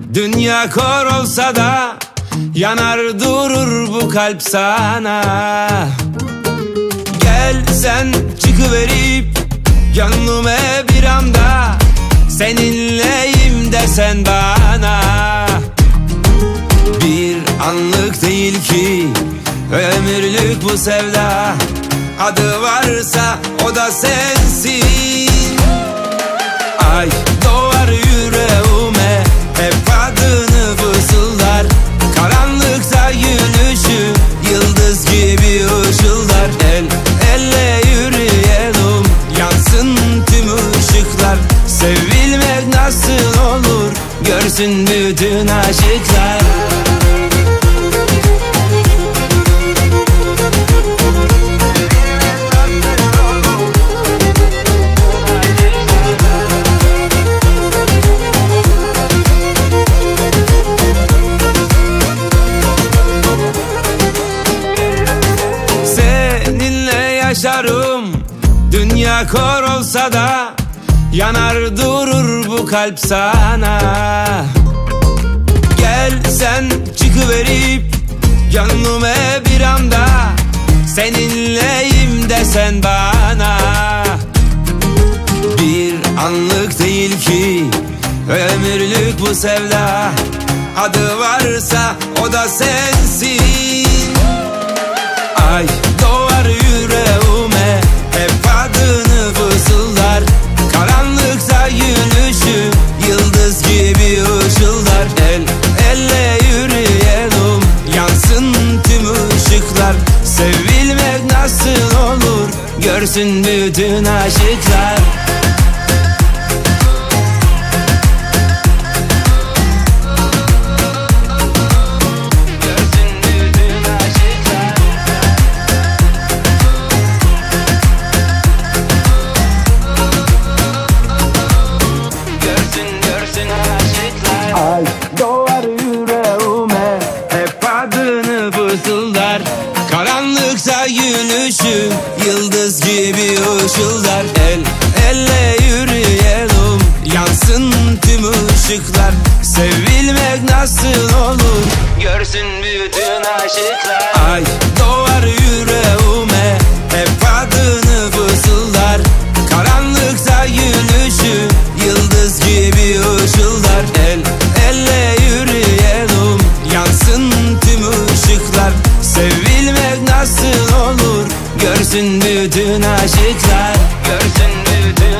Dünya kor olsa da yanar durur bu kalp sana. Gel sen çıkıverip gönlüme bir anda, seninleyim desen bana. Bir anlık değil ki ömürlük bu sevda, adı varsa o da sensin. Ay doğar yüreğime hep adını fısıldar, karanlıkta gülüşü yıldız gibi ışıldar. El elle yürüyelim, yansın tüm ışıklar. Sevilmek nasıl olur görsün bütün aşıklar. Yaşarım dünya kor olsa da, yanar durur bu kalp sana. Gel sen çıkıverip gönlüme bir anda, seninleyim desen bana. Bir anlık değil ki ömürlük bu sevda, adı varsa o da sensin. Ay doğar yüreğime hep adını fısıldar, karanlıkta gülüşü yıldız gibi ışıldar. El elle yürüyelim, yansın tüm ışıklar. Sevilmek nasıl olur görsün bütün aşıklar. Ay doğar yüreğime hep adını fısıldar, karanlıkta gülüşü yıldız gibi ışıldar. El elle yürüyelim, yansın tüm ışıklar. Sevilmek nasıl olur görsün bütün aşıklar. Ay doğar yüreğime hep adını fısıldar, karanlıkta gülüşü yıldız gibi ışıldar. El elle yürüyelim, yansın tüm ışıklar. Sevilmek nasıl olur görsün bütün aşıklar. Görsün bütün